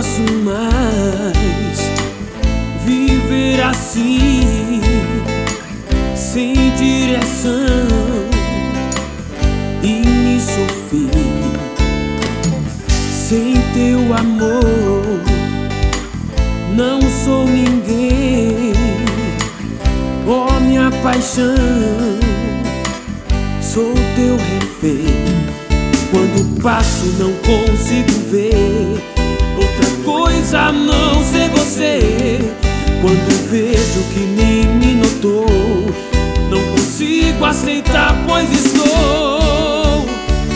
posso mais viver assim, sem direção e me sofrer. Sem teu amor não sou ninguém. Oh, minha paixão, sou teu refém. Quando passo não consigo ver outra coisa a não ser você. Quando vejo que nem me notou, não consigo aceitar, pois estou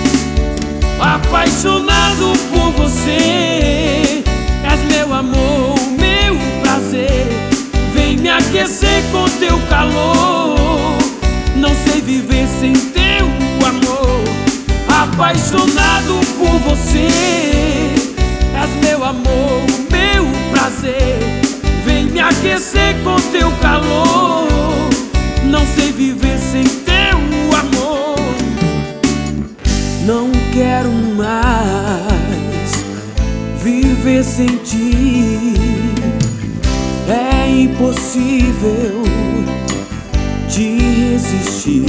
apaixonado por você. És meu amor, meu prazer. Vem me aquecer com teu calor. Não sei viver sem teu amor. Apaixonado por você. És meu amor, meu prazer. Vem me aquecer com teu calor. Não sei viver sem teu amor. Não quero mais viver sem ti. É impossível te resistir.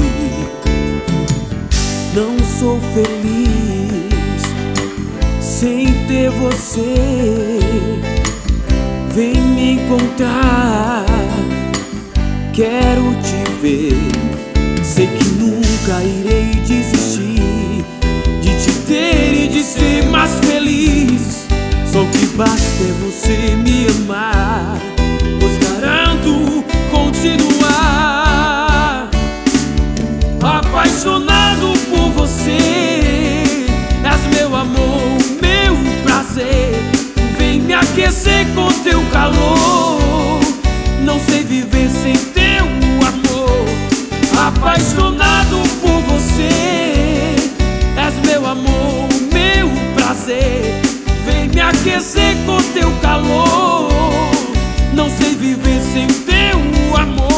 Não sou feliz sem ter você. Vem me encontrar, quero te ver. Sei que nunca irei desistir de te ter e de ser mais feliz. Só o que basta é você me amar, pois garanto continuar apaixonado por você. És meu amor, meu prazer. Vem me aquecer com teu calor. Não sei viver sem teu amor. Apaixonado por você. És meu amor, meu prazer. Vem me aquecer com teu calor. Não sei viver sem teu amor.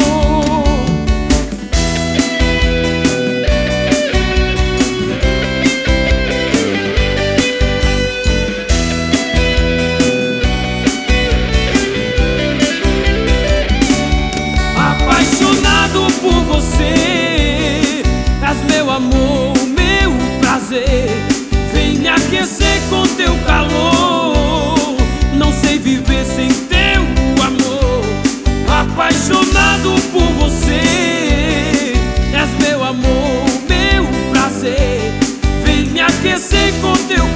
Apaixonado por você. És meu amor, meu prazer. Vem me aquecer com teu calor. Não sei viver sem teu amor. Apaixonado por você. És meu amor, meu prazer. Vem me aquecer com teu